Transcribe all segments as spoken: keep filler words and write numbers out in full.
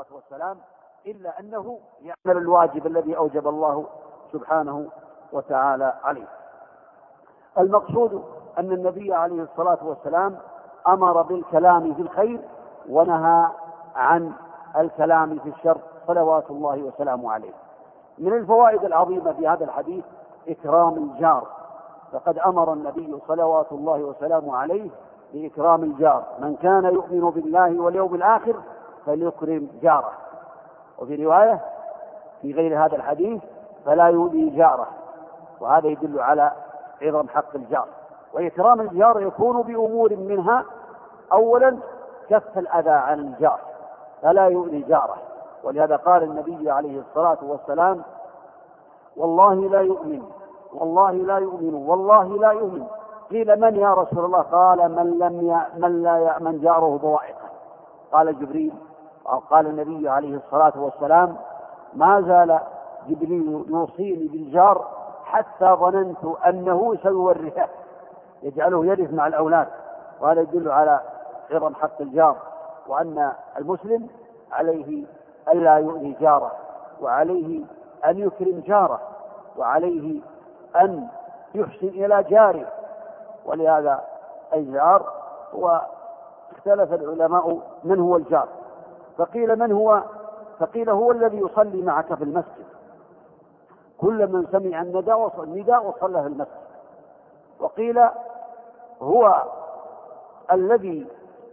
والسلام، إلا أنه يعمل الواجب الذي أوجب الله سبحانه وتعالى عليه. المقصود أن النبي عليه الصلاة والسلام أمر بالكلام في الخير ونهى عن الكلام في الشر صلوات الله وسلامه عليه. من الفوائد العظيمة في هذا الحديث إكرام الجار، فقد أمر النبي صلوات الله وسلامه عليه بإكرام الجار: من كان يؤمن بالله واليوم الآخر فليكرم جاره. وفي رواية في غير هذا الحديث: فلا يؤذي جاره. وهذا يدل على عظم حق الجار. وإكرام الجار يكون بأمور منها: أولا كف الأذى عن الجار فلا يؤذي جاره، ولهذا قال النبي عليه الصلاة والسلام: والله لا يؤمن والله لا يؤمن والله لا يؤمن. قيل: من يا رسول الله؟ قال: من لم ي... من لا يأمن جاره بوائقه. قال جبريل أو قال النبي عليه الصلاة والسلام: ما زال جبريل يوصيني بالجار حتى ظننت أنه سيورثه، يجعله يرث مع الأولاد. وهذا يدل على عظم حق الجار، وأن المسلم عليه ألا يؤذي جاره، وعليه أن يكرم جاره، وعليه أن يحسن إلى جاره. ولهذا الجار هو اختلف العلماء من هو الجار، فقيل من هو فقيل هو الذي يصلي معك في المسجد، كل من سمع النداء وصلى في المسجد. وقيل هو الذي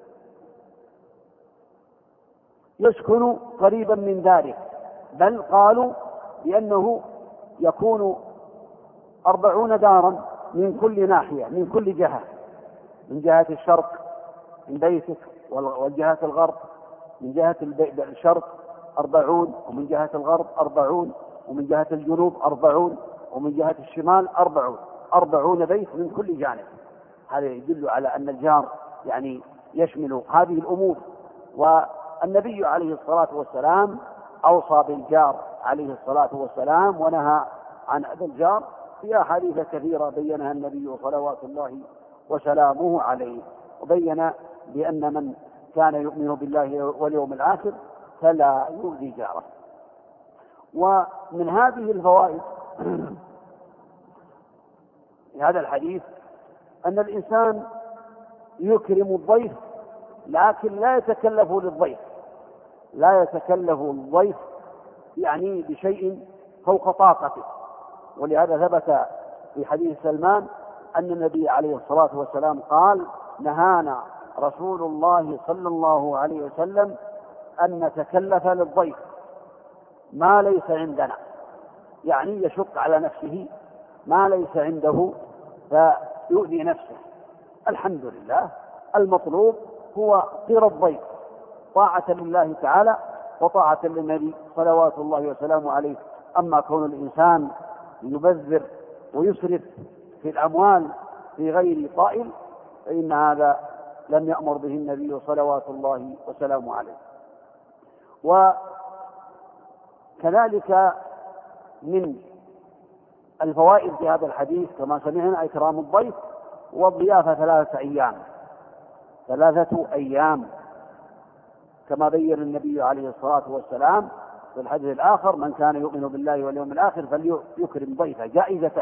يسكن قريبا من داره، بل قالوا بأنه يكون أربعون دارا من كل ناحية، من كل جهة، من جهة الشرق من بيتك، والجهة الغرب من جهة الشرق أربعون، ومن جهة الغرب أربعون، ومن جهة الجنوب أربعون، ومن جهة الشمال أربعون، أربعون بيت من كل جانب. هذا يدل على أن الجار يعني يشمل هذه الأمور. والنبي عليه الصلاة والسلام أوصى بالجار عليه الصلاة والسلام ونهى عن أذى الجار في أحاديث كثيرة بينها النبي صلوات الله وسلامه عليه، وبين بأن من كان يؤمن بالله واليوم الآخر فلا يؤذي جاره. ومن هذه الفوائد في هذا الحديث أن الإنسان يكرم الضيف، لكن لا يتكلف للضيف لا يتكلف الضيف يعني بشيء فوق طاقته. ولهذا ثبت في حديث سلمان أن النبي عليه الصلاة والسلام قال: نهانا رسول الله صلى الله عليه وسلم أن نتكلف للضيف ما ليس عندنا، يعني يشق على نفسه ما ليس عنده فيؤذي نفسه. الحمد لله، المطلوب هو قير الضيف، طاعة لله تعالى وطاعة للنبي صلوات الله وسلامه عليه. أما كون الإنسان يبذر ويسرف في الأموال في غير طائل فإن هذا لم يأمر به النبي صلوات الله وسلامه عليه. وكذلك من الفوائد في هذا الحديث كما سمعنا إكرام الضيف، والضيافة ثلاثة أيام ثلاثة أيام كما بين النبي عليه الصلاة والسلام في الحديث الآخر: من كان يؤمن بالله واليوم الآخر فليكرم ضيفه. جائزته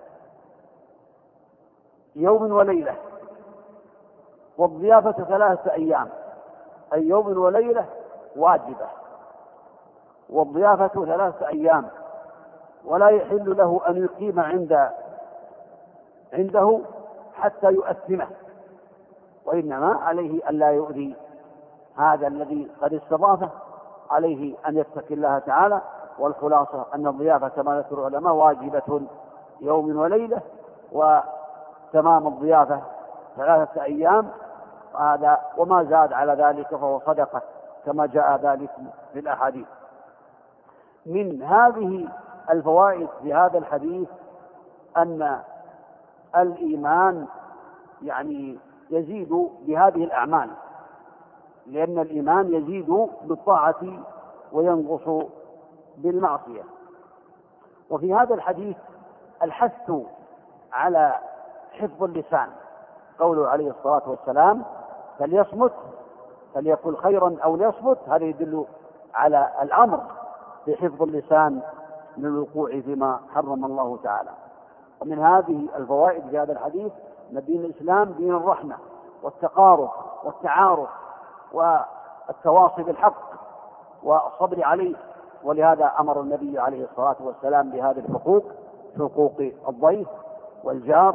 يوم وليلة، والضيافة ثلاثة أيام، أي يوم وليلة واجبة، والضيافة ثلاثة أيام، ولا يحل له أن يقيم عند عنده حتى يؤثمه، وإنما عليه أن لا يؤذي هذا الذي قد استضافه، عليه أن يتقي الله تعالى. والخلاصة أن الضيافة كما ذكر العلماء واجبة يوم وليلة، وتمام الضيافة ثلاثة أيام، هذا وما زاد على ذلك فهو صدقة كما جاء ذلك في الأحاديث. من هذه الفوائد في هذا الحديث أن الإيمان يعني يزيد بهذه الأعمال، لأن الإيمان يزيد بالطاعة وينقص بالمعصية. وفي هذا الحديث الحث على حفظ اللسان، قوله عليه الصلاة والسلام: فليصمت فليقل خيرا أو ليصمت. هذا يدل على الأمر بحفظ اللسان من الوقوع فيما حرم الله تعالى. ومن هذه الفوائد في هذا الحديث أن دين الإسلام دين الرحمة والتقارب والتعارف والتواصي بالحق والصبر عليه، ولهذا أمر النبي عليه الصلاة والسلام بهذه الحقوق، حقوق الضيف والجار،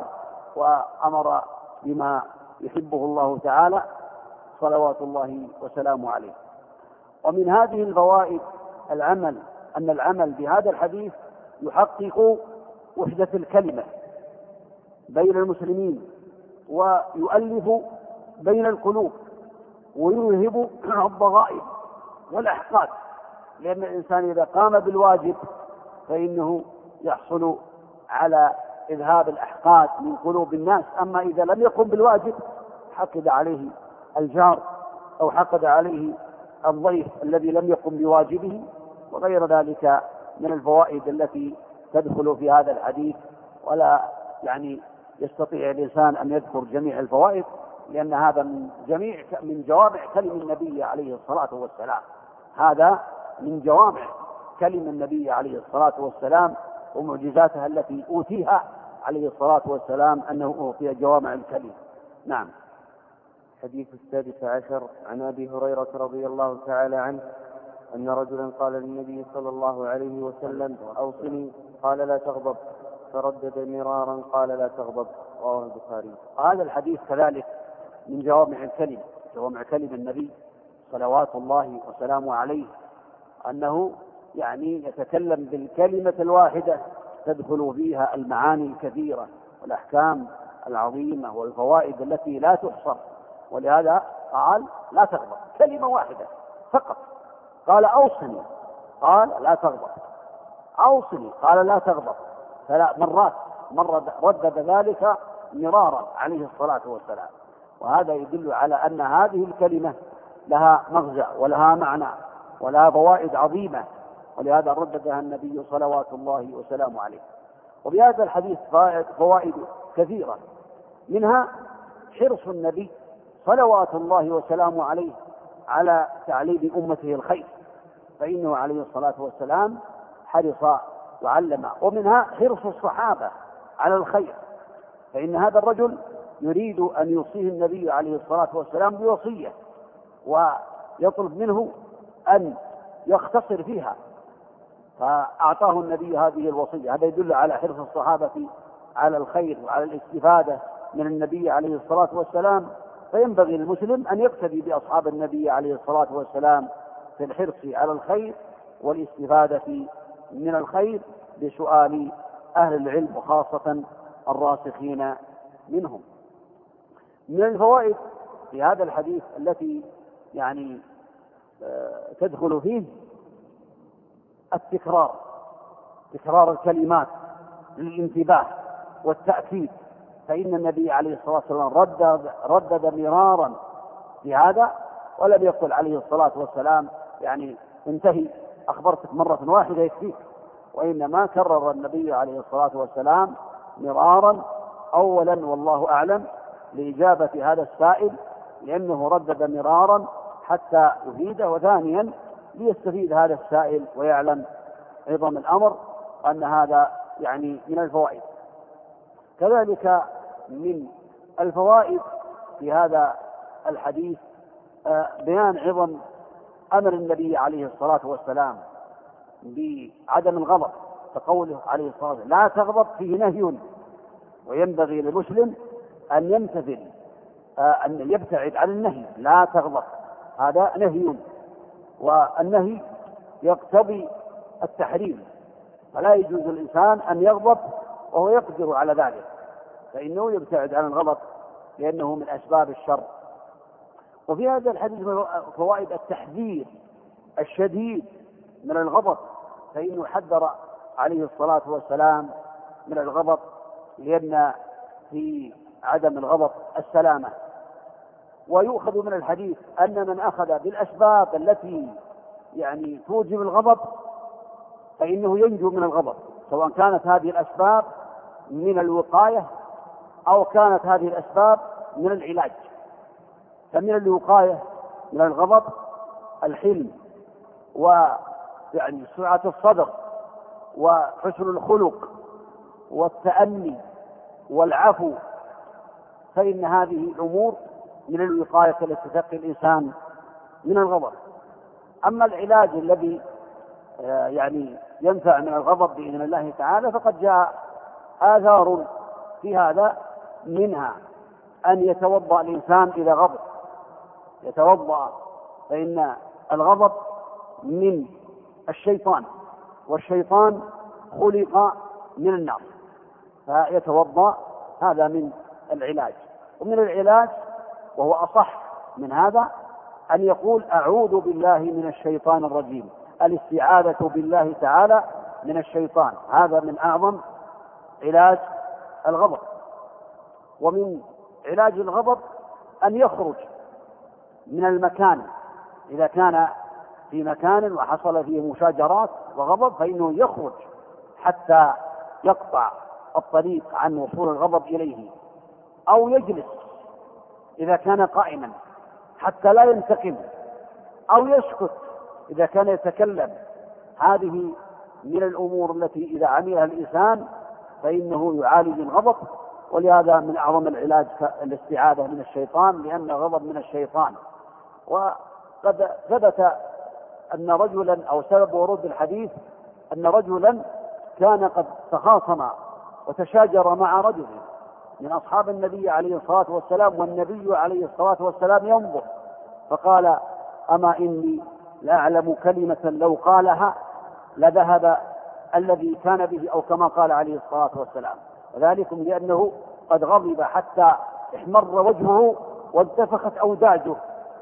وأمر بما يحبه الله تعالى صلوات الله وسلامه عليه. ومن هذه الفوائد العمل أن العمل بهذا الحديث يحقق وحدة الكلمة بين المسلمين ويؤلف بين القلوب ويذهب الضغائن والأحقاد، لأن الإنسان إذا قام بالواجب فإنه يحصل على إذهاب الأحقاد من قلوب الناس. أما إذا لم يقم بالواجب حقد عليه الجار أو حقد عليه الضيف الذي لم يقم بواجبه، وغير ذلك من الفوائد التي تدخل في هذا الحديث. ولا يعني يستطيع الإنسان أن يذكر جميع الفوائد، لأن هذا من جميع من جوامع كلم النبي عليه الصلاة والسلام، هذا من جوامع كلم النبي عليه الصلاة والسلام ومعجزاتها التي أوتيها عليه الصلاة والسلام، أنه أوتي جوامع الكلم. نعم. الحديث السادس عشر عن أبي هريرة رضي الله تعالى عنه أن رجلا قال للنبي صلى الله عليه وسلم أوصني، قال لا تغضب، فردد مرارا قال لا تغضب، رواه البخاري. هذا الحديث كذلك من جوامع الكلم، جوامع كلم النبي صلوات الله وسلامه عليه، أنه يعني يتكلم بالكلمة الواحدة تدخل فيها المعاني الكثيرة والأحكام العظيمة والفوائد التي لا تحصر. ولهذا قال لا تغضب، كلمة واحدة فقط. قال أوصني، قال لا تغضب، أوصني، قال لا تغضب، ثلاث مرات، مرة ردد ذلك مرارا عليه الصلاة والسلام. وهذا يدل على أن هذه الكلمة لها مغزى ولها معنى ولها فوائد عظيمة، ولهذا رددها النبي صلوات الله وسلامه عليه. وبهذا الحديث فوائد كثيرة، منها حرص النبي صلوات الله وسلامه عليه على تعليم أمته الخير، فإنه عليه الصلاة والسلام حرص وعلم. ومنها حرص الصحابة على الخير، فإن هذا الرجل يريد أن يوصيه النبي عليه الصلاة والسلام بوصية ويطلب منه أن يختصر فيها، فأعطاه النبي هذه الوصية. هذا يدل على حرص الصحابة على الخير وعلى الاستفادة من النبي عليه الصلاة والسلام. فينبغي للمسلم أن يقتدي بأصحاب النبي عليه الصلاة والسلام في الحرص على الخير والاستفادة من الخير بسؤال أهل العلم وخاصة الراسخين منهم. من الفوائد في هذا الحديث التي يعني تدخل فيه التكرار، تكرار الكلمات للانتباه والتأكيد، فإن النبي عليه الصلاة والسلام ردد, ردد مرارا في هذا، ولم يقل عليه الصلاة والسلام يعني انتهي أخبرتك مرة واحدة يكفيك، وإنما كرر النبي عليه الصلاة والسلام مرارا، أولا والله أعلم لإجابة هذا السائل لأنه ردد مرارا حتى يفيده، وثانيا ليستفيد هذا السائل ويعلم عظم الأمر أن هذا يعني من الفوائد. كذلك من الفوائد في هذا الحديث بيان عظم أمر النبي عليه الصلاة والسلام بعدم الغضب، فقوله عليه الصلاة والسلام لا تغضب فيه نهي، وينبغي للمسلم أن يمتثل أن يبتعد عن النهي، لا تغضب هذا نهي، والنهي يقتضي التحريم، فلا يجوز الإنسان أن يغضب وهو يقدر على ذلك، فإنه يبتعد عن الغضب لأنه من أسباب الشر. وفي هذا الحديث فوائد التحذير الشديد من الغضب، فإنه حذر عليه الصلاة والسلام من الغضب، لأن في عدم الغضب السلامة. ويؤخذ من الحديث أن من أخذ بالأسباب التي يعني توجب الغضب فإنه ينجو من الغضب، سواء كانت هذه الأسباب من الوقاية أو كانت هذه الأسباب من العلاج. فمن الوقاية من الغضب الحلم ويعني سعة الصدر وحسن الخلق والتأني والعفو، فإن هذه الأمور من الوقاية التي تقي الإنسان من الغضب. أما العلاج الذي يعني ينفع من الغضب بإذن الله تعالى فقد جاء آثار في هذا، منها أن يتوضأ الإنسان إذا غضب، يتوضأ، فإن الغضب من الشيطان، والشيطان خلق من النار، فيتوضأ، هذا من العلاج. ومن العلاج وهو أصح من هذا أن يقول أعوذ بالله من الشيطان الرجيم، الاستعاذة بالله تعالى من الشيطان، هذا من أعظم علاج الغضب. ومن علاج الغضب أن يخرج من المكان، إذا كان في مكان وحصل فيه مشاجرات وغضب فإنه يخرج حتى يقطع الطريق عن وصول الغضب إليه، أو يجلس إذا كان قائما حتى لا ينتقم، أو يسكت إذا كان يتكلم. هذه من الأمور التي إذا عملها الإنسان فإنه يعالج الغضب. ولهذا من أعظم العلاج الاستعاذة من الشيطان، لأن الغضب من الشيطان. وقد ثبت أن رجلا، أو سبب ورود الحديث أن رجلا كان قد تخاصم وتشاجر مع رجل من أصحاب النبي عليه الصلاة والسلام، والنبي عليه الصلاة والسلام ينظر، فقال أما إني لأعلم كلمة لو قالها لذهب الذي كان به، أو كما قال عليه الصلاة والسلام، وذلك لأنه قد غضب حتى احمر وجهه وانتفخت أوداجه.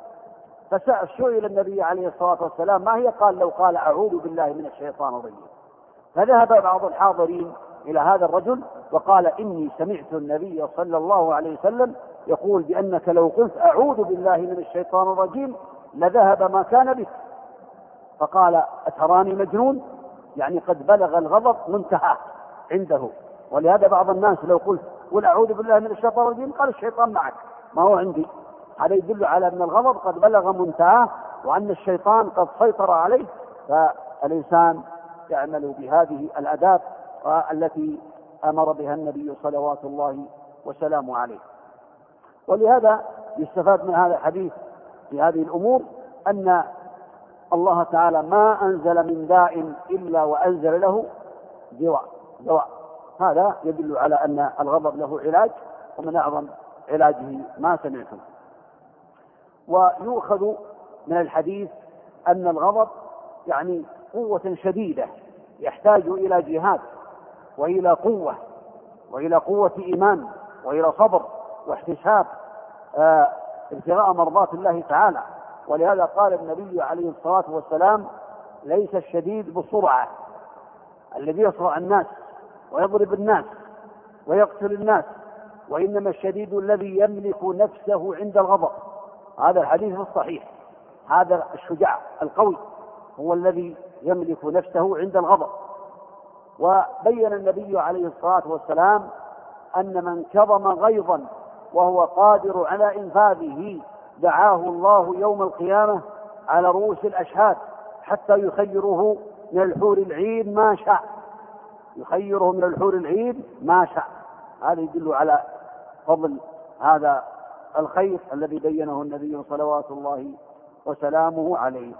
فسئل النبي عليه الصلاة والسلام ما هي؟ قال لو قال أعوذ بالله من الشيطان الرجيم. فذهب بعض الحاضرين إلى هذا الرجل وقال إني سمعت النبي صلى الله عليه وسلم يقول بأنك لو قلت أعوذ بالله من الشيطان الرجيم لذهب ما كان بك. فقال أتراني مجنون؟ يعني قد بلغ الغضب منتهى عنده. ولهذا بعض الناس لو قلت قل أعوذ بالله من الشيطان الرجيم قال الشيطان معك، ما هو عندي. هذا يدل على أن الغضب قد بلغ منتهى، وأن الشيطان قد سيطر عليه. فالإنسان يعمل بهذه الآداب التي أمر بها النبي صلوات الله وسلامه عليه. ولهذا يستفاد من هذا الحديث في هذه الأمور أن الله تعالى ما أنزل من داء إلا وأنزل له دواء دواء هذا يدل على أن الغضب له علاج، ومن أعظم علاجه ما سمعتم. ويؤخذ من الحديث أن الغضب يعني قوة شديدة يحتاج إلى جهاد، وإلى قوة، وإلى قوة إيمان، وإلى صبر واحتساب آه ابتغاء مرضات الله تعالى. ولهذا قال النبي عليه الصلاة والسلام ليس الشديد بسرعة الذي يصرع الناس ويضرب الناس ويقتل الناس، وإنما الشديد الذي يملك نفسه عند الغضب. هذا الحديث الصحيح. هذا الشجاع القوي هو الذي يملك نفسه عند الغضب. وبين النبي عليه الصلاة والسلام أن من كظم غيظا وهو قادر على إنفاذه دعاه الله يوم القيامة على رؤوس الأشهاد حتى يخيره من الحور العين ما شاء، يخيره من الحور العين ما شاء. هذا يدل على فضل هذا الخير الذي بينه النبي صلوات الله وسلامه عليه.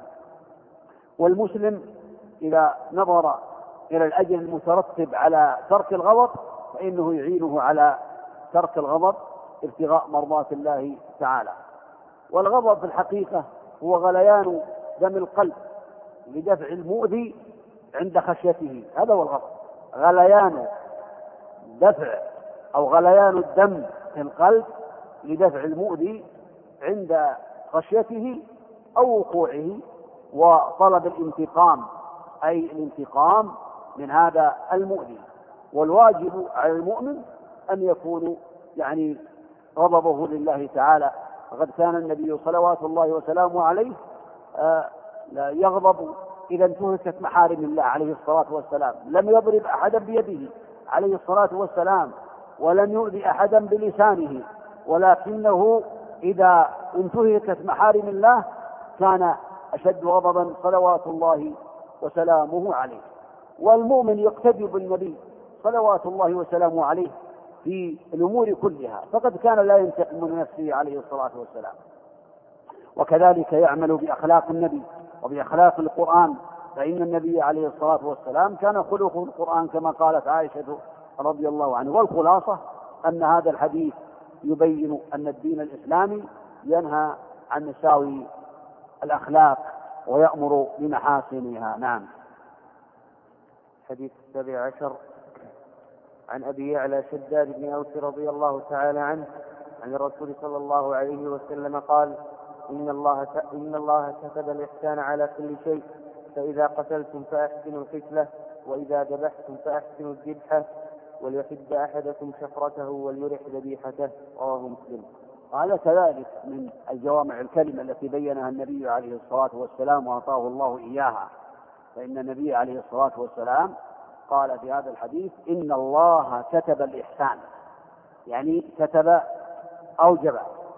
والمسلم إذا نظر إلى الأجر المترتب على ترك الغضب فإنه يعينه على ترك الغضب ابتغاء مرضات الله تعالى. والغضب في الحقيقة هو غليان دم القلب لدفع المؤذي عند خشيته. هذا هو الغضب، غليان دفع أو غليان الدم في القلب لدفع المؤذي عند خشيته أو وقوعه، وطلب الانتقام أي الانتقام من هذا المؤذي. والواجب على المؤمن أن يكون يعني غضبه لله تعالى. فقد كان النبي صلوات الله وسلامه عليه آه يغضب إذا انتهكت محارم الله عليه الصلاة والسلام. لم يضرب أحدا بيده عليه الصلاة والسلام، ولم يؤذي أحدا بلسانه، ولكنه إذا انتهكت محارم الله كان أشد غضبا صلوات الله وسلامه عليه. والمؤمن يقتدي بالنبي صلوات الله وسلامه عليه في الأمور كلها، فقد كان لا ينتقم من نفسه عليه الصلاة والسلام، وكذلك يعمل بأخلاق النبي وبأخلاق القرآن، فإن النبي عليه الصلاة والسلام كان خلقه القرآن كما قالت عائشة رضي الله عنه. والخلاصة أن هذا الحديث يبين أن الدين الإسلامي ينهى عن مساوي الأخلاق ويأمر بمحاسنها. نعم. حديث السابع عشر عن أبي يعلى شداد بن أوس رضي الله تعالى عنه عن الرسول صلى الله عليه وسلم قال: إن الله إن الله كتب الإحسان على كل شيء، فإذا قتلتم فأحسنوا القتلة، وإذا ذبحتم فأحسنوا الذبحة، وليحد أحدكم شفرته وليرح ذبيحته. رواه مسلم. قال كذلك من الجوامع الكلمة التي بينها النبي عليه الصلاة والسلام وأعطاه الله إياها، فإن النبي عليه الصلاة والسلام قال في هذا الحديث: إن الله كتب الإحسان، يعني كتب أوجب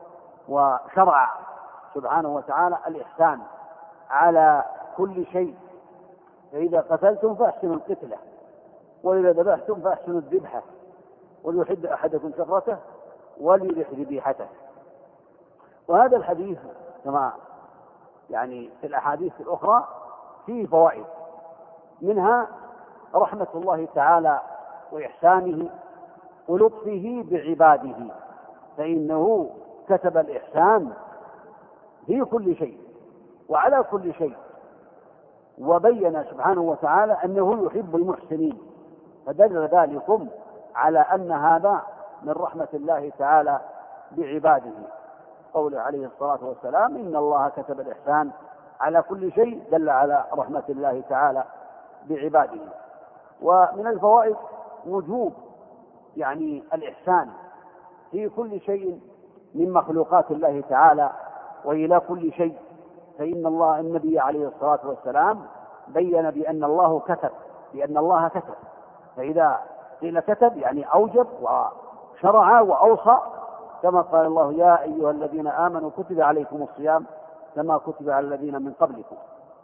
وشرع سبحانه وتعالى الإحسان على كل شيء، فإذا قتلتم فأحسنوا القتلة، وإذا ذبحتم فأحسنوا الذبحة، وليحد أحدكم شفرته وليرح ذبيحته. وهذا الحديث كما يعني في الأحاديث الأخرى فيه فوائد، منها رحمة الله تعالى وإحسانه ولطفه بعباده، فإنه كتب الإحسان في كل شيء وعلى كل شيء، وبين سبحانه وتعالى أنه يحب المحسنين، فدل ذلكم على أن هذا من رحمة الله تعالى بعباده. قوله عليه الصلاة والسلام: إن الله كتب الإحسان على كل شيء، دل على رحمة الله تعالى بعباده. ومن الفوائد وجوب يعني الإحسان في كل شيء من مخلوقات الله تعالى وإلى كل شيء، فإن الله النبي عليه الصلاة والسلام بين بأن الله كتب بأن الله كتب فإذا قيل كتب يعني أوجب وشرع وأوصى، كما قال الله: يا أيها الذين آمنوا كتب عليكم الصيام كما كتب على الذين من قبلكم.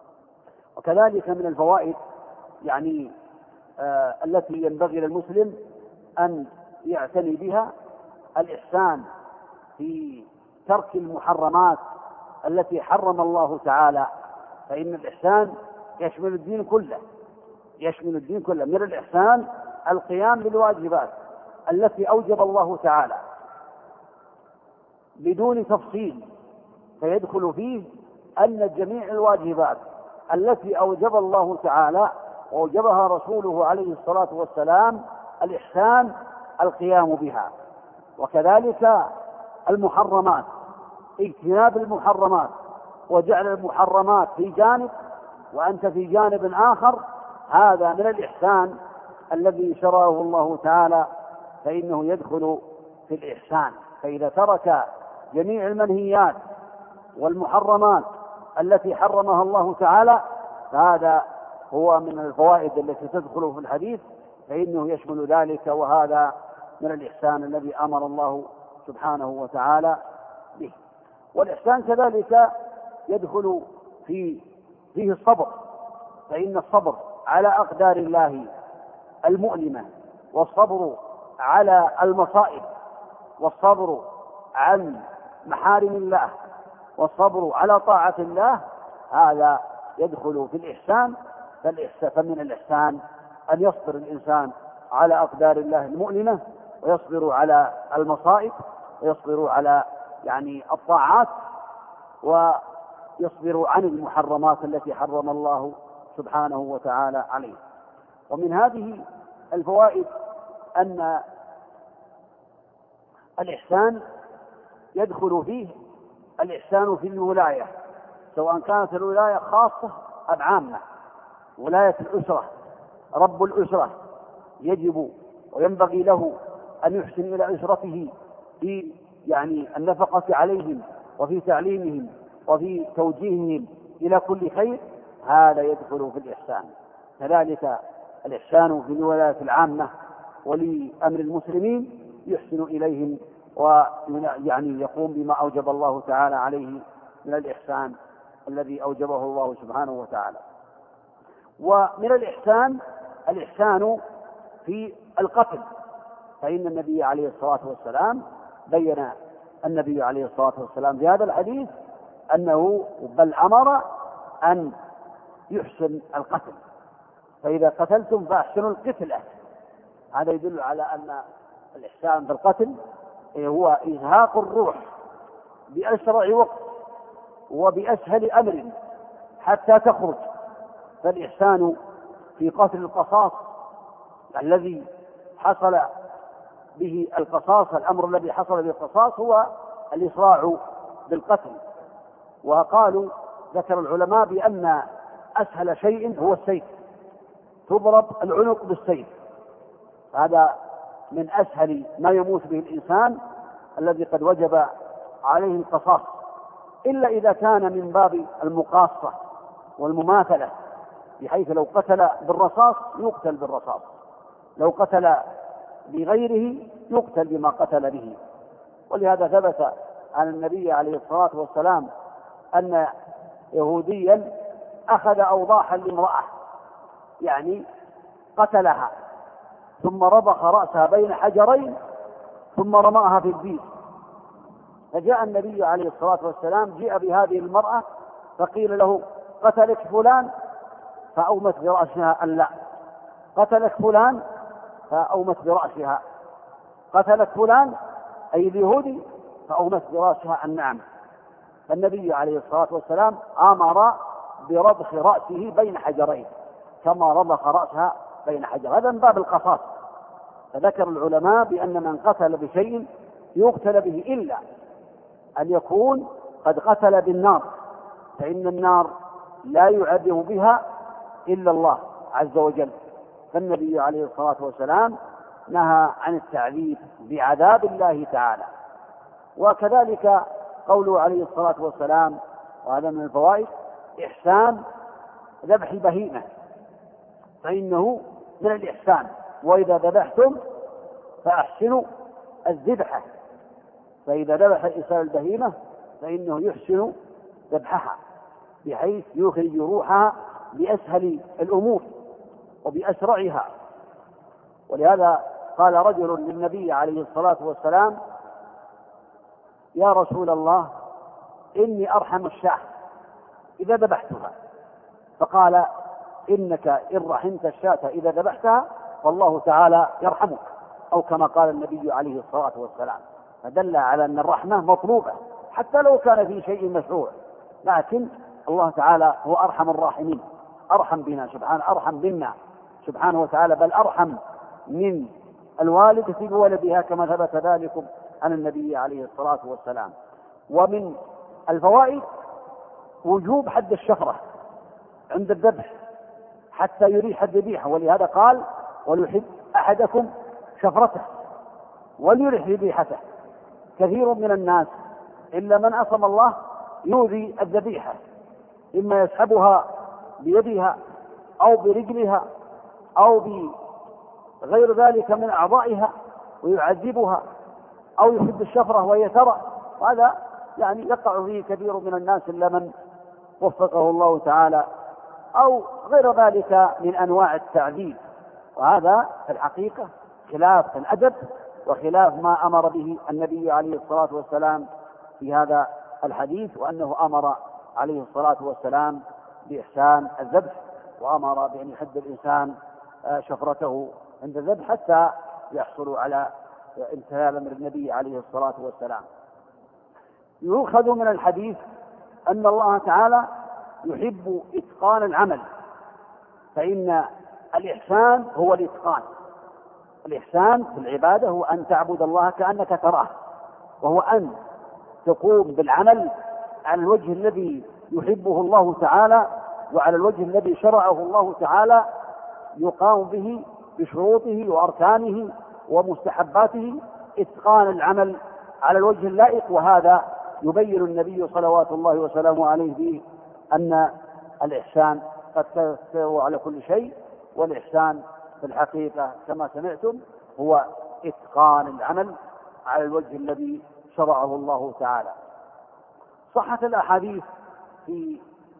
وكذلك من الفوائد يعني آه التي ينبغي للمسلم أن يعتني بها الإحسان في ترك المحرمات التي حرم الله تعالى، فإن الإحسان يشمل الدين كله يشمل الدين كله من الإحسان القيام بالواجبات التي أوجب الله تعالى بدون تفصيل، فيدخل فيه أن جميع الواجبات التي أوجب الله تعالى وأوجبها رسوله عليه الصلاة والسلام الإحسان القيام بها. وكذلك المحرمات، اجتناب المحرمات وجعل المحرمات في جانب وأنت في جانب آخر، هذا من الإحسان الذي شرعه الله تعالى، فإنه يدخل في الإحسان. فإذا ترك جميع المنهيات والمحرمات التي حرمها الله تعالى، فهذا هو من الفوائد التي تدخل في الحديث، فإنه يشمل ذلك، وهذا من الإحسان الذي أمر الله سبحانه وتعالى به. والإحسان كذلك يدخل في فيه الصبر، فإن الصبر على أقدار الله المؤلمة، والصبر على المصائب، والصبر عن محارم الله، والصبر على طاعة الله، هذا يدخل في الإحسان. فمن الإحسان أن يصبر الإنسان على أقدار الله المؤلمة، ويصبر على المصائب، ويصبر على يعني الطاعات، ويصبر عن المحرمات التي حرم الله سبحانه وتعالى عليه. ومن هذه الفوائد أن الإحسان يدخل فيه الإحسان في الولاية، سواء كانت الولاية خاصة أم عامة. ولاية الأسرة، رب الأسرة يجب وينبغي له أن يحسن إلى أسرته في يعني النفقة عليهم، وفي تعليمهم، وفي توجيههم إلى كل خير، هذا يدخل في الإحسان. كذلك الإحسان في الولاية العامة ولأمر المسلمين، يحسن إليهم ويعني يقوم بما أوجب الله تعالى عليه من الإحسان الذي أوجبه الله سبحانه وتعالى. ومن الإحسان الإحسان في القتل، فإن النبي عليه الصلاة والسلام بين النبي عليه الصلاة والسلام في هذا الحديث أنه بل أمر أن يحسن القتل، فإذا قتلتم فأحسنوا القتلة. هذا يدل على أن الإحسان في القتل هو إزهاق الروح بأسرع وقت وبأسهل أمر حتى تخرج. فالإحسان في قتل القصاص الذي حصل به القصاص، الأمر الذي حصل به القصاص هو الإسراع بالقتل. وقالوا ذكر العلماء بأن أسهل شيء هو السيف، تضرب العنق بالسيف، هذا من أسهل ما يموت به الإنسان الذي قد وجب عليه القصاص، إلا إذا كان من باب المقاصة والمماثلة، بحيث لو قتل بالرصاص يقتل بالرصاص، لو قتل بغيره يقتل بما قتل به. ولهذا ثبت عن النبي عليه الصلاة والسلام أن يهوديا أخذ أوضاحا لامرأة، يعني قتلها ثم ربخ رأسها بين حجرين ثم رماها في البيت. فجاء النبي عليه الصلاة والسلام جاء بهذه المرأة فقيل له قتلك فلان؟ فأومت برأسها أن لا. قتلك فلان؟ فأومت برأسها. قتلك فلان أي اليهودي؟ فأومت برأسها أن نعم. فالنبي عليه الصلاة والسلام أمر برضخ رأسه بين حجرين كما رضخ رأسها بين حجر. هذا من باب القصاص. فذكر العلماء بأن من قتل بشيء يقتل به إلا أن يكون قد قتل بالنار، فإن النار لا يعذب بها إلا الله عز وجل. فالنبي عليه الصلاة والسلام نهى عن التعذيب بعذاب الله تعالى. وكذلك قوله عليه الصلاة والسلام، وهذا من الفوائد، إحسان ذبح البهيمة، فإنه من الإحسان. وإذا ذبحتم فأحسنوا الذبحة، فإذا ذبح الإنسان البهيمة فإنه يحسن ذبحها بحيث يخرج روحها بأسهل الأمور وبأسرعها. ولهذا قال رجل للنبي عليه الصلاة والسلام: يا رسول الله إني أرحم الشاة إذا ذبحتها. فقال: إنك إن رحمت الشاة إذا ذبحتها فالله تعالى يرحمك، أو كما قال النبي عليه الصلاة والسلام. فدل على أن الرحمة مطلوبة حتى لو كان في شيء مشروع، لكن الله تعالى هو أرحم الراحمين، أرحم بنا سبحانه، أرحم بنا سبحانه وتعالى، بل أرحم من الوالدة بولدها كما ثبت ذلك عن النبي عليه الصلاة والسلام. ومن الفوائد وجوب حد الشفرة عند الذبح حتى يريح الذبيحة، ولهذا قال: وليحد أحدكم شفرته وليرح ذبيحته. كثير من الناس إلا من أصم الله يؤذي الذبيحة، إما يسحبها بيدها أو برجلها أو بغير ذلك من أعضائها ويعذبها، أو يحد الشفرة وهي ترى. وهذا يعني يقع فيه كثير من الناس إلا من وفقه الله تعالى، أو غير ذلك من أنواع التعذيب. وهذا في الحقيقة خلاف الأدب وخلاف ما أمر به النبي عليه الصلاة والسلام في هذا الحديث، وأنه أمر عليه الصلاة والسلام بإحسان الذبح، وأمر بأن يحد الإنسان شفرته عند الذبح حتى يحصل على امتثال أمر النبي عليه الصلاة والسلام. يؤخذ من الحديث أن الله تعالى يحب إتقان العمل، فإن الإحسان هو الإتقان. الإحسان في العبادة هو أن تعبد الله كأنك تراه، وهو أن تقوم بالعمل على الوجه الذي يحبه الله تعالى وعلى الوجه الذي شرعه الله تعالى، يقام به بشروطه وأركانه ومستحباته، إتقان العمل على الوجه اللائق. وهذا يبين النبي صلوات الله وسلامه عليه به أن الإحسان قد تستوى على كل شيء، والإحسان في الحقيقة كما سمعتم هو إتقان العمل على الوجه الذي شرعه الله تعالى. صحت الأحاديث في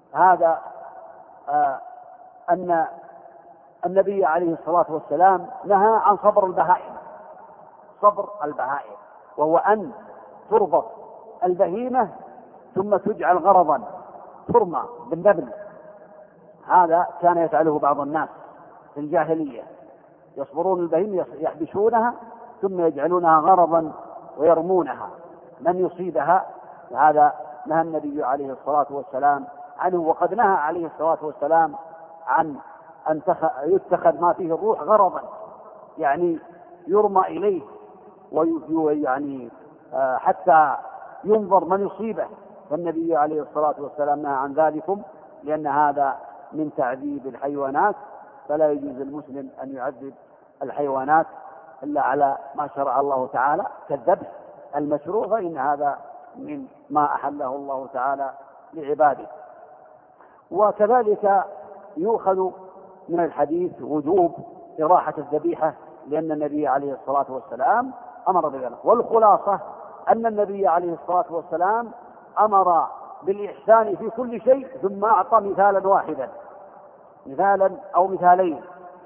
هذا آه أن النبي عليه الصلاة والسلام نهى عن صبر البهائم، صبر البهائم، وهو أن تربط البهيمة ثم تجعل غرضا، ترمى بالنبل. هذا كان يفعله بعض الناس في الجاهلية، يصبرون البهيمة يحبسونها ثم يجعلونها غرضا ويرمونها من يصيبها. هذا نهى النبي عليه الصلاة والسلام عنه. وقد نهى عليه الصلاة والسلام عن أن يتخذ ما فيه الروح غرضا، يعني يرمى إليه ويعني حتى ينظر من يصيبه، فالنبي عليه الصلاة والسلام نهى عن ذلكم، لأن هذا من تعذيب الحيوانات، فلا يجوز المسلم أن يعذب الحيوانات إلا على ما شرع الله تعالى كالذبح المشروع، فإن هذا من ما أحله الله تعالى لعباده. وكذلك يؤخذ من الحديث وجوب إراحة الذبيحة، لأن النبي عليه الصلاة والسلام أمر بذلك. والخلاصة أن النبي عليه الصلاة والسلام أمر بالإحسان في كل شيء، ثم أعطى مثالا واحدا، مثالا أو مثالين.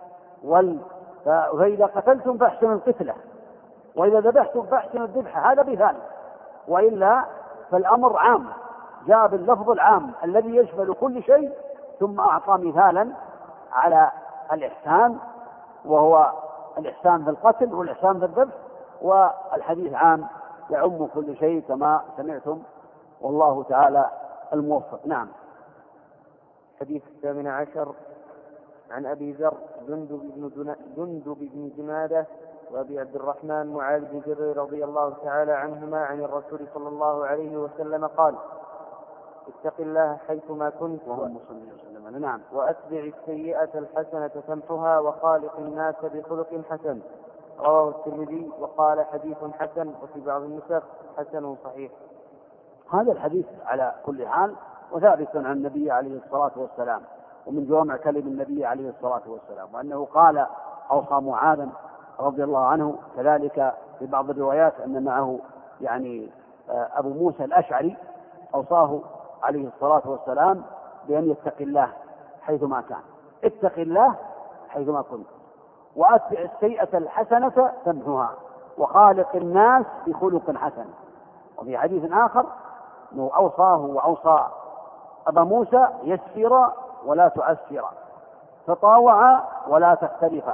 فإذا قتلتم فاحسنوا القتلة، وإذا ذبحتم فاحسنوا الذبح، هذا مثال، وإلا فالأمر عام، جاء باللفظ العام الذي يشمل كل شيء، ثم أعطى مثالا على الإحسان، وهو الإحسان في القتل والإحسان في الذبح، والحديث عام يعم كل شيء كما سمعتم، والله تعالى الموفق. نعم. حديث الثامن عشر عن أبي ذر جندب بن جندب بن جنادة وأبي عبد الرحمن معاذ بن جبل رضي الله تعالى عنهما عن الرسول صلى الله عليه وسلم قال: اتق الله حيثما كنت نعم. وأتبع السيئة الحسنة تمحها وخالق الناس بخلق حسن. رواه الترمذي وقال حديث حسن، وفي بعض النسخ حسن صحيح. هذا الحديث على كل حال وثابت عن النبي عليه الصلاة والسلام، ومن جوامع كلم النبي عليه الصلاة والسلام، وأنه قال أوصى معاذا رضي الله عنه. كذلك في بعض الروايات أن معه يعني أبو موسى الأشعري أوصاه عليه الصلاة والسلام بأن يتق الله حيثما كان، اتق الله حيثما كنت، وأتبع السيئة الحسنة تمحها وخالق الناس بخلق حسن. وفي حديث آخر أنه أوصاه وأوصى أبا موسى: يسر ولا تعسر، تطاوع ولا تختلف،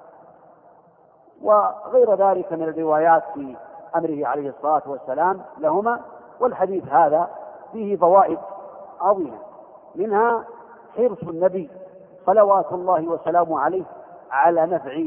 وغير ذلك من الروايات في أمره عليه الصلاة والسلام لهما. والحديث هذا فيه فوائد عظيمة، منها حرص النبي صلوات الله وسلامه عليه على نفع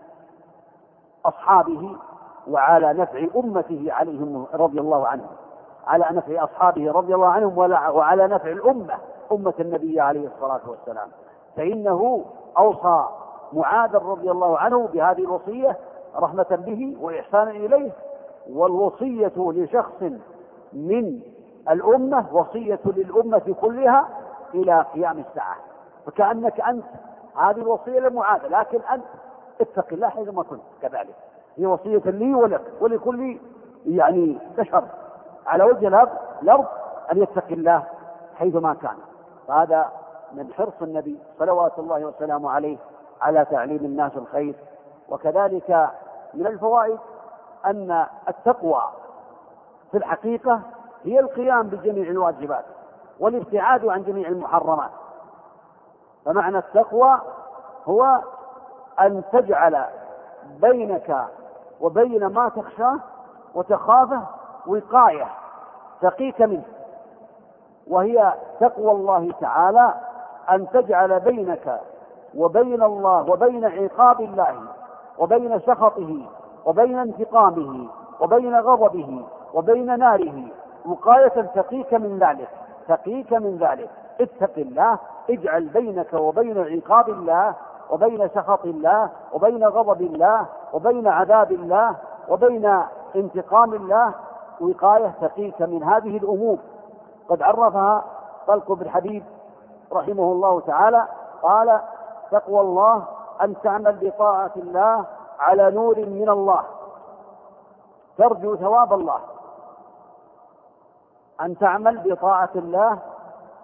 أصحابه وعلى نفع أمته عليهم رضي الله عنهم، على نفع أصحابه رضي الله عنهم وعلى نفع الأمة أمة النبي عليه الصلاة والسلام. فإنه أوصى معاذ رضي الله عنه بهذه الوصية رحمة به وإحسانا إليه، والوصية لشخص من الأمة وصية للأمة كلها إلى قيام الساعة. فكأنك أنت هذه الوصية لمعاذ، لكن أنت اتق الله حيثما كنت، كذلك هي وصية لي ولك ولكل يعني بشر على وجه الأرض أن يتق الله حيثما كان. فهذا من حرص النبي صلوات الله وسلامه عليه على تعليم الناس الخير. وكذلك من الفوائد أن التقوى في الحقيقة هي القيام بجميع الواجبات والابتعاد عن جميع المحرمات. فمعنى التقوى هو أن تجعل بينك وبين ما تخشاه وتخافه وقاية تقيك منه، وهي تقوى الله تعالى أن تجعل بينك وبين الله وبين عقاب الله وبين سخطه وبين انتقامه وبين غضبه وبين ناره وقاية تقيك من ذلك، تقيك من ذلك. اتق الله، اجعل بينك وبين عقاب الله وبين سخط الله وبين غضب الله وبين عذاب الله وبين انتقام الله وقاية تقيك من هذه الأمور. قد عرفها طلق بن حبيب رحمه الله تعالى، قال: تقوى الله أن تعمل بطاعة الله على نور من الله ترجو ثواب الله، أن تعمل بطاعة الله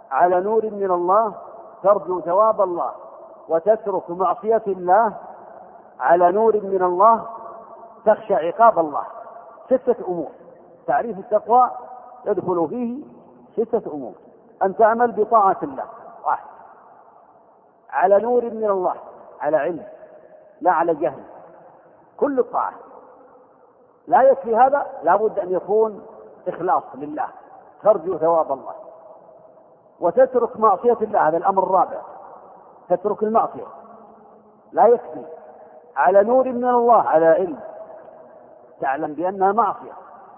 على نور من الله ترجو ثواب الله، وتترك معصية الله على نور من الله تخشى عقاب الله. ستة أمور. تعريف التقوى يدخل فيه ستة أمور: أن تعمل بطاعة الله، واحد، على نور من الله، على علم لا على جهل، كل الطاعة. لا يكفي هذا، لا بد أن يكون إخلاص لله، ترجو ثواب الله. وتترك معصية الله، هذا الأمر الرابع، تترك المعصية. لا يكفي على نور من الله، على علم، تعلم بأنها معصية.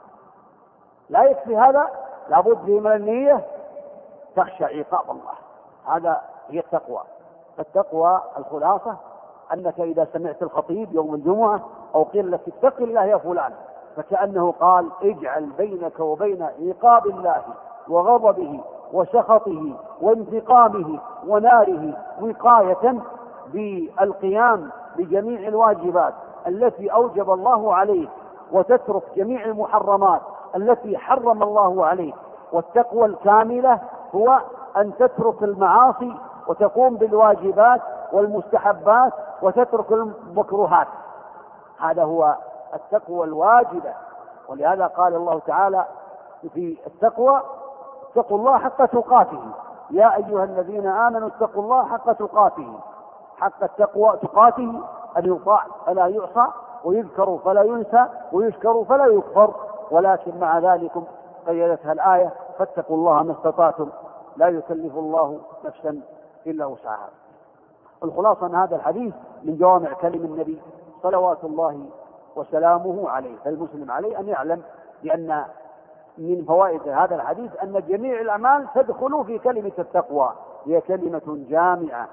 لا يكفي هذا، لا بد من النية، تخشى عقاب الله. هذا هي التقوى. التقوى الخلاصة أنك إذا سمعت الخطيب يوم الجمعة أو قيل لك اتق الله يا فلان، فكأنه قال اجعل بينك وبين عقاب الله وغضبه وسخطه وانتقامه وناره وقاية بالقيام بجميع الواجبات التي أوجب الله عليك، وتترك جميع المحرمات التي حرم الله عليك. والتقوى الكاملة هو أن تترك المعاصي وتقوم بالواجبات والمستحبات وتترك المكروهات. هذا هو التقوى الواجبة. ولهذا قال الله تعالى في التقوى: اتقوا الله حق تقاته يا أيها الذين آمنوا اتقوا الله حق تقاته. حق التقوى تقاته أن يطاع فلا يعصى، ويذكر فلا ينسى، ويشكر فلا يكفر. ولكن مع ذلك قيدتها الآية: فاتقوا الله ما استطعتم لا يكلف الله نفسا إلا وسعها. الخلاصة أن هذا الحديث من جوامع كلم النبي صلوات الله وسلامه عليه. فالمسلم عليه أن يعلم بأن من فوائد هذا الحديث أن جميع الأعمال تدخل في كلمة التقوى، هي كلمة جامعة.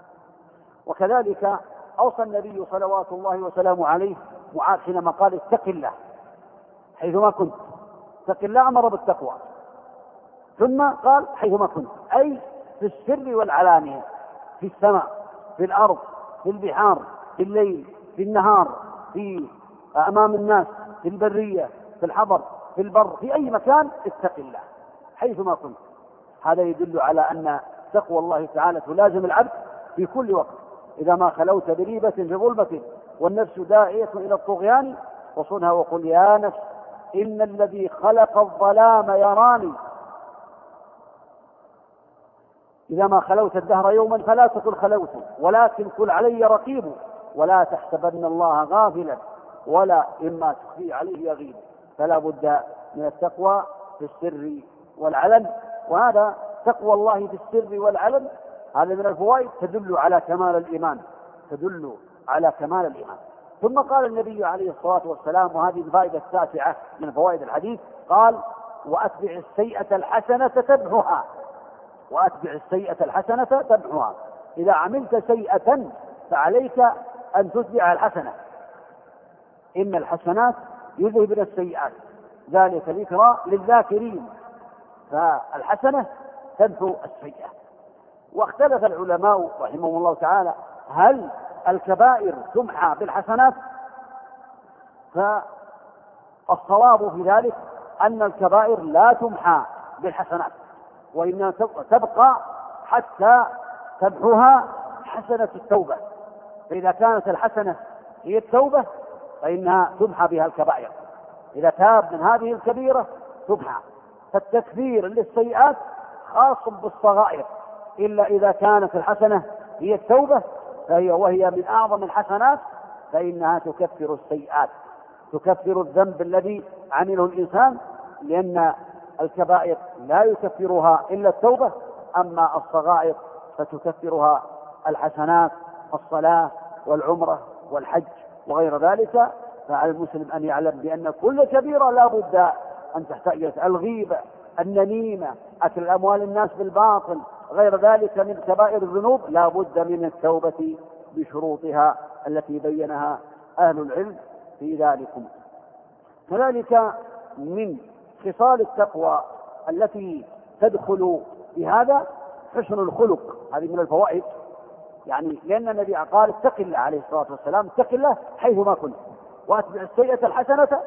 وكذلك أوصى النبي صلوات الله وسلامه عليه معاذ حينما قال: اتق الله حيثما كنت. اتق الله أمر بالتقوى، ثم قال حيثما كنت، أي في السر والعلانية، في السماء، في الأرض، في البحار، في الليل، في النهار، في أمام الناس، في البرية، في الحضر، في البر، في أي مكان اتق الله حيثما كنت. هذا يدل على أن تقوى الله تعالى تلازم العبد في كل وقت. إذا ما خلوت بريبة في ظلمة والنفس داعية إلى الطغيان وصنها وقل يا نفس إن الذي خلق الظلام يراني. إذا ما خلوت الدهر يوما فلا تقل خلوت، ولكن قل علي رقيب، ولا تحسبن الله غافلا ولا إما تخفي عليه يغيب. فلا بد من التقوى في السر والعلن. وهذا تقوى الله في السر والعلن هذا من الفوائد تدل على كمال الإيمان، تدل على كمال الإيمان. ثم قال النبي عليه الصلاة والسلام، وهذه الفائدة التاسعة من فوائد الحديث، قال: وأتبع السيئة الحسنة تمحها. وأتبع السيئة الحسنة تمحها. إذا عملت سيئة فعليك أن تتبع الحسنة. إن الحسنات يذهبن السيئات، ذلك ذكرى للذاكرين. فالحسنة تمحو السيئة. واختلف العلماء رحمهم الله تعالى هل الكبائر تمحى بالحسنات؟ فالصواب في ذلك أن الكبائر لا تمحى بالحسنات، وإنها تبقى حتى تمحوها حسنة التوبة. فإذا كانت الحسنة هي التوبة فإنها تمحى بها الكبائر. إذا تاب من هذه الكبيرة تمحى. فالتكفير للسيئات خاص بالصغائر، إلا إذا كانت الحسنة هي التوبة فهي وهي من أعظم الحسنات فإنها تكفر السيئات، تكفر الذنب الذي عمله الإنسان، لأن الكبائر لا يكفرها إلا التوبة. أما الصغائر فتكفرها الحسنات، الصلاة والعمرة والحج وغير ذلك. فعلى المسلم أن يعلم بأن كل كبيرة لا بد أن تحتاج. الغيبة، النميمة، أكل أموال الناس بالباطل، غير ذلك من كبائر الذنوب لا بد من التوبة بشروطها التي بينها أهل العلم في ذلك. كذلك من خصال التقوى التي تدخل بهذا حسن الخلق. هذه من الفوائد، يعني لأن النبي قال: اتق الله عليه الصلاة والسلام، اتق الله حيثما كنت، وأتبع السيئة الحسنة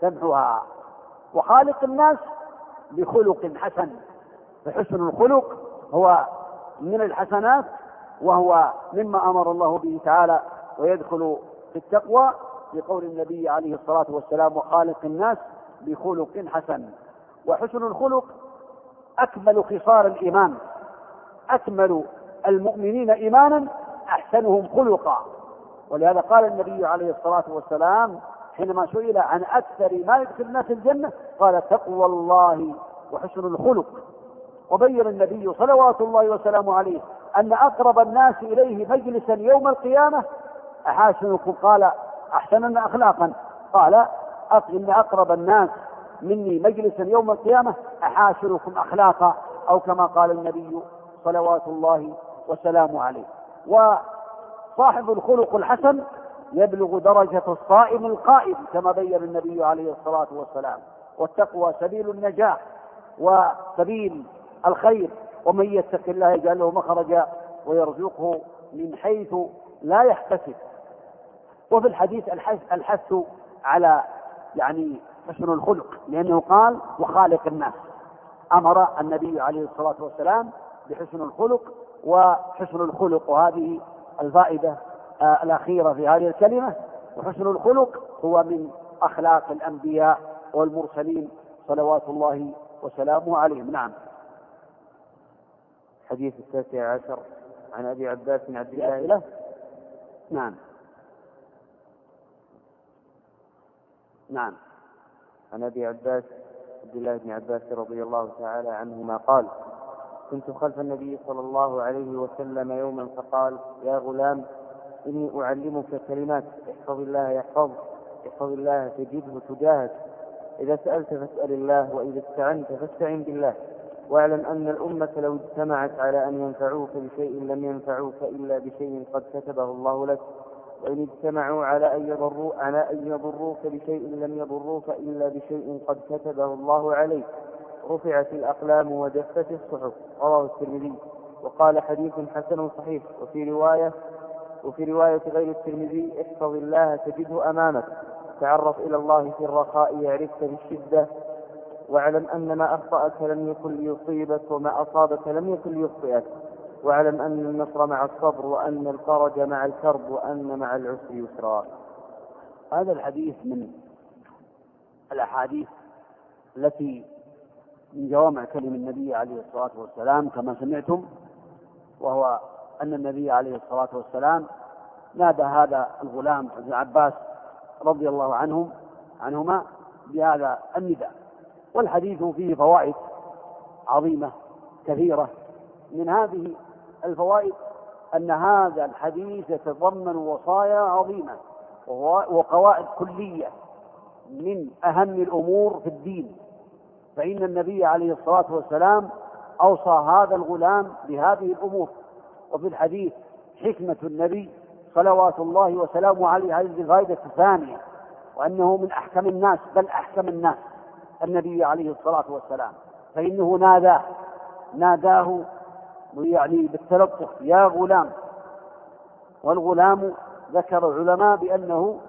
تمحوها، وخالق الناس بخلق حسن. فحسن الخلق هو من الحسنات، وهو مما أمر الله به تعالى، ويدخل في التقوى بقول النبي عليه الصلاة والسلام: وخالق الناس بخلق حسن. وحسن الخلق أكمل خصال الإيمان، أكمل المؤمنين إيمانا أحسنهم خلقا. ولهذا قال النبي عليه الصلاة والسلام حينما سئل عن أكثر ما يدخل الناس الجنة قال: تقوى الله وحسن الخلق. وبين النبي صلوات الله وسلامه عليه أن أقرب الناس إليه مجلسا يوم القيامة أحاسنكم، قال: أحسننا أخلاقا، قال: إن أقرب الناس مني مجلسا يوم القيامة أحاسنكم أخلاقا، أو كما قال النبي صلوات الله وسلامه عليه. وصاحب الخلق الحسن يبلغ درجة الصائم القائم كما بين النبي عليه الصلاة والسلام. والتقوى سبيل النجاة وسبيل الخير، ومن يتق الله يجعل له مخرجا ويرزقه من حيث لا يحتسب. وفي الحديث الحث على يعني حسن الخلق، لأنه قال: وخالق الناس. أمر النبي عليه الصلاة والسلام بحسن الخلق وحسن الخلق، وهذه الفائدة آه الأخيرة في هذه الكلمة. وحسن الخلق هو من أخلاق الأنبياء والمرسلين صلوات الله وسلامه عليهم. نعم. حديث التاسع عشر عن أبي عباس بن عبد الله. نعم نعم عن أبي عباس عبد الله بن عباس رضي الله تعالى عنهما قال: كنت خلف النبي صلى الله عليه وسلم يوما فقال: يا غلام، إني أعلمك كلمات، احفظ الله يحفظك، احفظ الله تجده تجاهك، إذا سألت فاسأل الله، وإذا استعنت فاستعن بالله، واعلم أن الأمة لو اجتمعت على أن ينفعوك بشيء لم ينفعوك إلا بشيء قد كتبه الله لك، وإن اجتمعوا على أن يضروا على أن يضروك بشيء لم يضروك إلا بشيء قد كتبه الله عليك، رفعت الأقلام وجفت الصحف. رواه الترمذي. وقال: حديث حسن صحيح. وفي رواية وفي رواية غير الترمذي: احفظ الله تجده أمامك، تعرف إلى الله في الرخاء يعرفك في الشدة، واعلم أن ما أخطأك لم يكن ليصيبك، وما أصابك لم يكن ليخطئك، واعلم أن النصر مع الصبر، وأن الفرج مع الكرب، وأن مع العسر يسرا. هذا الحديث من الأحاديث التي من جوامع كلم النبي عليه الصلاة والسلام كما سمعتم، وهو أن النبي عليه الصلاة والسلام نادى هذا الغلام ابن عباس رضي الله عنهم عنهما بهذا النداء. والحديث فيه فوائد عظيمة كثيرة. من هذه الفوائد أن هذا الحديث يتضمن وصايا عظيمة وقواعد كلية من أهم الأمور في الدين. فإن النبي عليه الصلاة والسلام أوصى هذا الغلام بهذه الأمور. وفي الحديث حكمة النبي صلوات الله وسلامه عليه، هذه الفائدة الثانية، وأنه من أحكم الناس، بل أحكم الناس النبي عليه الصلاة والسلام، فإنه ناداه ناداه يعني بالتلطف: يا غلام. والغلام ذكر العلماء بأنه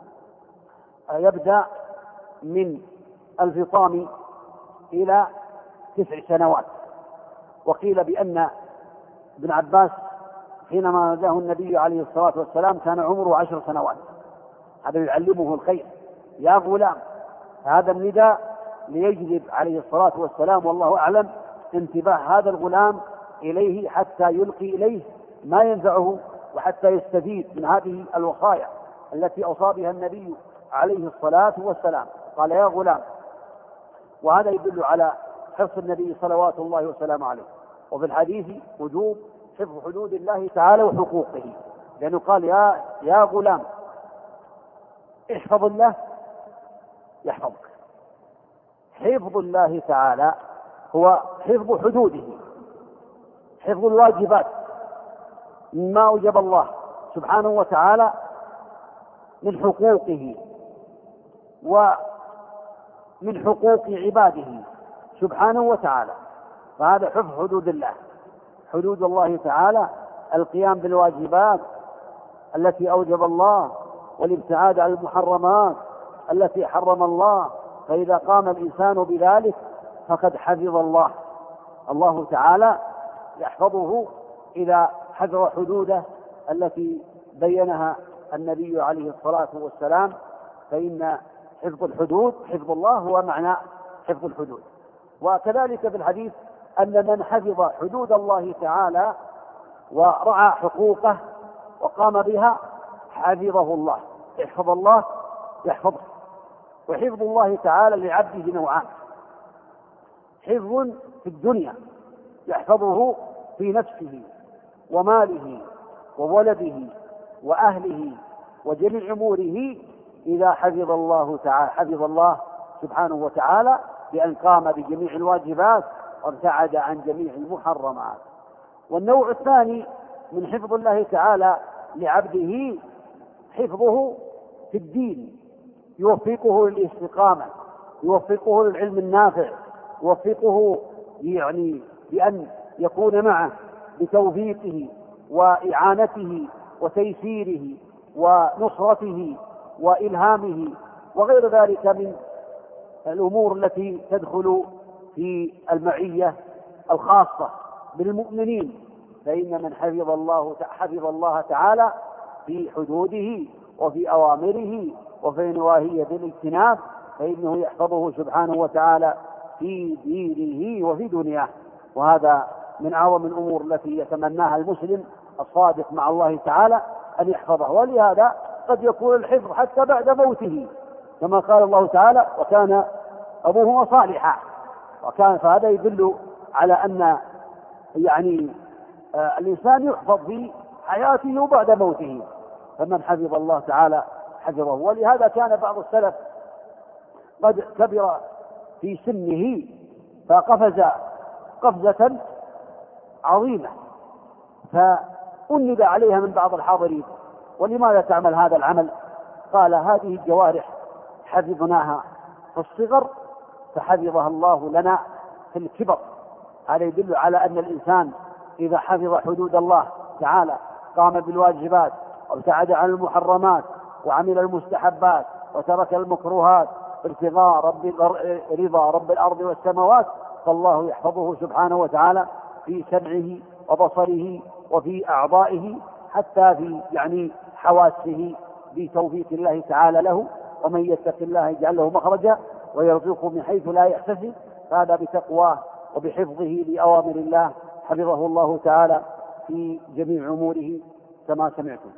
يبدأ من الفطام إلى تسع سنوات. وقيل بأن ابن عباس حينما ناداه النبي عليه الصلاة والسلام كان عمره عشر سنوات، هذا يعلمه الخير: يا غلام. هذا النداء ليجلب عليه الصلاة والسلام والله أعلم انتباه هذا الغلام إليه حتى يلقي إليه ما ينفعه، وحتى يستفيد من هذه الوصايا التي أوصى بها النبي عليه الصلاة والسلام. قال: يا غلام. وهذا يدل على حرص النبي صلوات الله وسلامه عليه. وفي الحديث وجوب حفظ حدود الله تعالى وحقوقه، لأنه قال: يا يا غلام احفظ الله يحفظك. حفظ الله تعالى هو حفظ حدوده، حفظ الواجبات مما أوجب الله سبحانه وتعالى من حقوقه ومن حقوق عباده سبحانه وتعالى. فهذا حفظ حدود الله. حدود الله تعالى القيام بالواجبات التي أوجب الله، والابتعاد عن المحرمات التي حرم الله. فإذا قام الإنسان بذلك فقد حفظ الله. الله تعالى يحفظه إذا حذر حدوده التي بينها النبي عليه الصلاة والسلام، فإن حفظ الحدود حفظ الله هو معنى حفظ الحدود. وكذلك في الحديث أن من حفظ حدود الله تعالى ورعى حقوقه وقام بها حفظه الله. يحفظ الله يحفظه. وحفظ الله تعالى لعبده نوعان: حفظ في الدنيا يحفظه في نفسه وماله وولده وأهله وجميع أموره إذا حفظ الله تعالى حفظ الله سبحانه وتعالى بأن قام بجميع الواجبات وابتعد عن جميع المحرمات. والنوع الثاني من حفظ الله تعالى لعبده حفظه في الدين، يوفقه للاستقامة، يوفقه للعلم النافع، يوفقه يعني بأن يكون معه بتوفيقه وإعانته وتيسيره ونصرته وإلهامه وغير ذلك من الأمور التي تدخل في المعية الخاصة بالمؤمنين. فإن من حفظ الله حفظ الله تعالى في حدوده وفي أوامره وفي نواهيه بالاجتناب، فإنه يحفظه سبحانه وتعالى في دينه وفي دنياه. وهذا من أعظم الأمور التي يتمناها المسلم الصادق مع الله تعالى أن يحفظه. ولهذا قد يكون الحفظ حتى بعد موته، كما قال الله تعالى: وكان أبوهما صالحا. وكان فهذا يدل على أن يعني آه الإنسان يحفظ في حياته وبعد موته. فمن حفظ الله تعالى حفظه. ولهذا كان بعض السلف قد كبر في سنه فقفز قفزة عظيمة، فأند عليها من بعض الحاضرين: ولماذا تعمل هذا العمل؟ قال: هذه الجوارح حفظناها في الصغر فحفظها الله لنا في الكبر. هذا يدل على أن الإنسان إذا حفظ حدود الله تعالى قام بالواجبات وابتعد عن المحرمات وعمل المستحبات وترك المكروهات ابتغاء رب رضا رب الأرض والسماوات، فالله يحفظه سبحانه وتعالى في سمعه وبصره وفي أعضائه حتى في يعني حواسه بتوفيق الله تعالى له. ومن يتق الله يجعل له مخرجا ويرزقه من حيث لا يحتسب. هذا بتقواه وبحفظه لأوامر الله حفظه الله تعالى في جميع أموره كما سمعتم.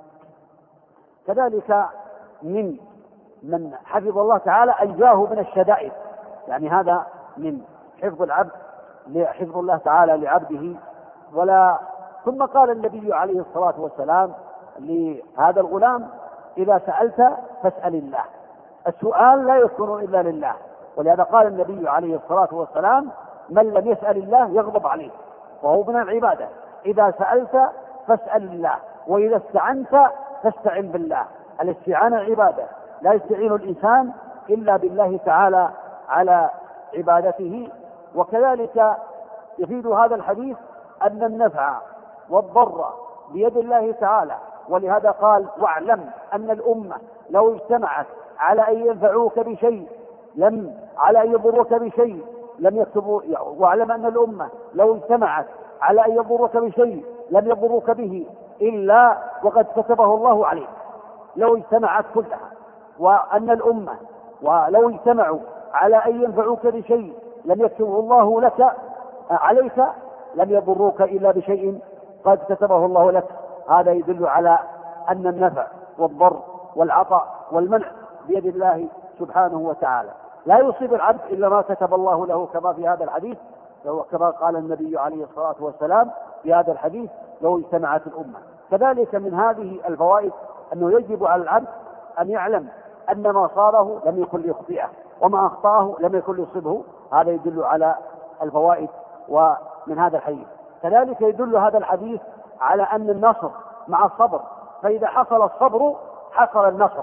كذلك من من حفظ الله تعالى أنجاه من الشدائد، يعني هذا من حفظ العبد لحفظ الله تعالى لعبده. ولا ثم قال النبي عليه الصلاة والسلام لهذا الغلام: إذا سألت فاسأل الله. السؤال لا يكون إلا لله. ولهذا قال النبي عليه الصلاة والسلام: من لم يسأل الله يغضب عليه، وهو من العبادة. إذا سألت فاسأل الله، وإذا استعنت فاستعن بالله. الاستعانة عبادة، لا يستعين الإنسان إلا بالله تعالى على عبادته. وكذلك يفيد هذا الحديث أن النفع والضر بيد الله تعالى. ولهذا قال: واعلم أن الأمة لو اجتمعت على أن ينفعوك بشيء لم على أن يضروك بشيء لم يكتبوا. واعلم أن الأمة لو اجتمعت على أن يضروك بشيء لم يضروك به إلا وقد كتبه الله عليك. لو اجتمعت كلها. وأن الأمة ولو اجتمعوا على أن ينفعوك بشيء لم يكتبه الله لك عليك لم يضروك إلا بشيء قد كتبه الله لك. هذا يدل على أن النفع والضر والعطاء والمنع بيد الله سبحانه وتعالى. لا يصيب العبد إلا ما كتب الله له، كما في هذا الحديث، كما قال النبي عليه الصلاة والسلام في هذا الحديث: لو اجتمعت الأمة. كذلك من هذه الفوائد أنه يجب على العبد أن يعلم أن ما صاره لم يكن ليخطئه وما أخطأه لم يكن ليصيبه. هذا يدل على الفوائد ومن هذا الحديث. كذلك يدل هذا الحديث على أن النصر مع الصبر، فإذا حصل الصبر حصل النصر،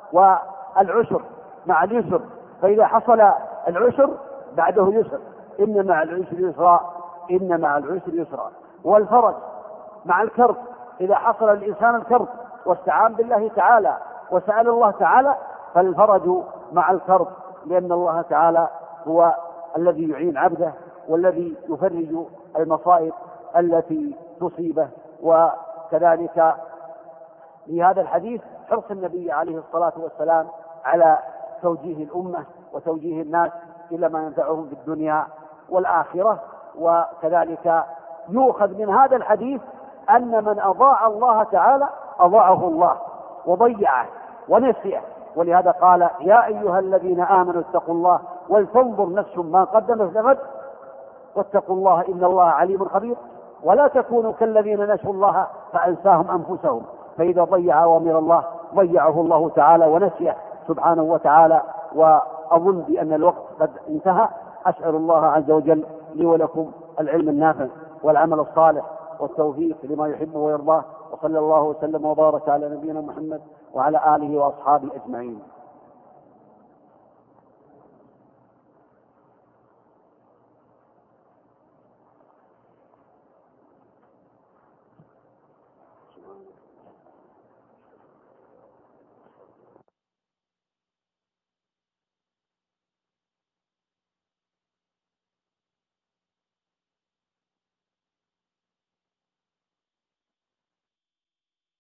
والعسر مع اليسر، فإذا حصل العسر بعده يسر. إن مع العسر يسرا إن مع العسر يسرا. والفرج مع الكرب، إذا حصل الإنسان الكرب واستعان بالله تعالى وسأل الله تعالى فالفرج مع الكرب، لأن الله تعالى هو الذي يعين عبده والذي يفرج المصائب التي تصيبه. وكذلك في هذا الحديث حرص النبي عليه الصلاة والسلام على توجيه الأمة وتوجيه الناس إلى ما ينفعهم في الدنيا والآخرة. وكذلك يؤخذ من هذا الحديث أن من أضاع الله تعالى أضاعه الله وضيعه ونسيه، ولهذا قال يا أيها الذين آمنوا اتقوا الله ولتنظر نفس ما قدمت لغد واتقوا الله إن الله عليم خبير، ولا تكونوا كالذين نسوا الله فأنساهم أنفسهم. فإذا ضيع أوامر الله ضيعه الله تعالى ونسيه سبحانه وتعالى. وأظن بأن الوقت قد انتهى. أسأل الله عز وجل لي ولكم العلم النافع والعمل الصالح والتوفيق لما يحبه ويرضاه، وصلى الله وسلم وبارك على نبينا محمد وعلى آله وأصحابه أجمعين.